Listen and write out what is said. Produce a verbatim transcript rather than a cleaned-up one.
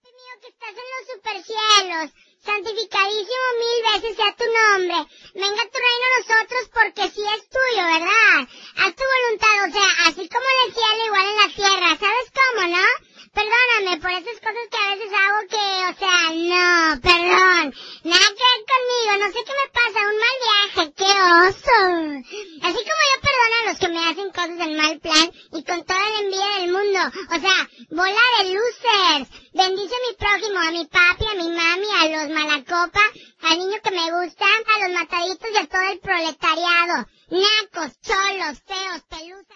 mío que estás en los supercielos, santificadísimo mil veces sea tu nombre. Venga tu reino a nosotros porque sí es tuyo, ¿verdad? Haz tu voluntad, o sea, así como en el cielo, igual en la tierra. ¿Sabes cómo, no? Perdóname por esas cosas que a veces hago que, o sea, no, perdón. Nada que ver conmigo, no sé qué me pasa, un mal viaje, qué oso. Así como yo perdono a los que me hacen cosas en mal plan y con toda la envidia del mundo. O sea, bola de losers. Bendice a mi prójimo, a mi papi, a mi mami, a los malacopa, al niño que me gusta, a los mataditos y a todo el proletariado. Nacos, cholos, feos, pelusas.